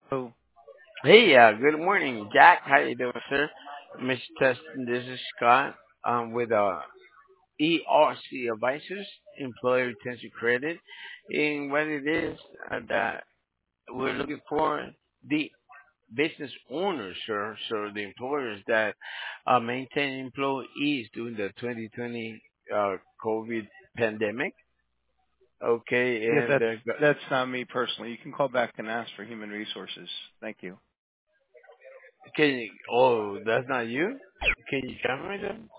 Oh, Hey, good morning, Jack. How you doing, sir? Mr. Teston, this is Scott. With ERC Advisors, Employee Retention Credit, and what it is that we're looking for the business owners, sir, so the employers that maintain employees during the 2020 COVID pandemic. Okay, yeah, and that's not me personally. You can call back and ask for human resources. Thank you. can you? Oh, that's not you. Can you come with them?